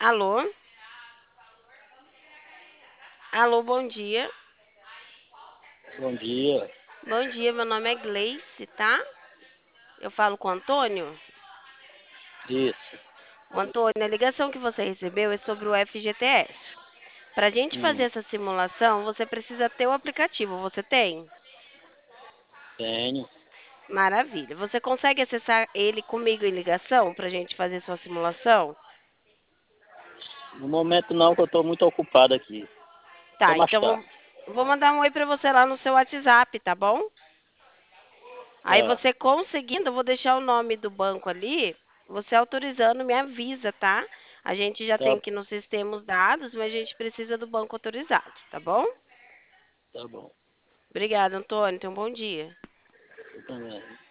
Alô? Alô, bom dia. Bom dia. Bom dia, meu nome é Gleice, tá? Eu falo com o Antônio. Isso. O Antônio, a ligação que você recebeu é sobre o FGTS. Para a gente fazer Hum, essa simulação, você precisa ter o aplicativo. Você tem? tenho. Maravilha. Você consegue acessar ele comigo em ligação para a gente fazer sua simulação? No momento não, que eu estou muito ocupado aqui. Só Tá, mais então tarde. vou mandar um oi para você lá no seu WhatsApp, tá bom? Aí Tá, você conseguindo, eu vou deixar o nome do banco ali. Você autorizando, me avisa, tá? A gente já tem tá, aqui no sistema os dados, mas a gente precisa do banco autorizado, tá bom? tá bom. Obrigada, Antônio. Tenha um bom dia. Eu também.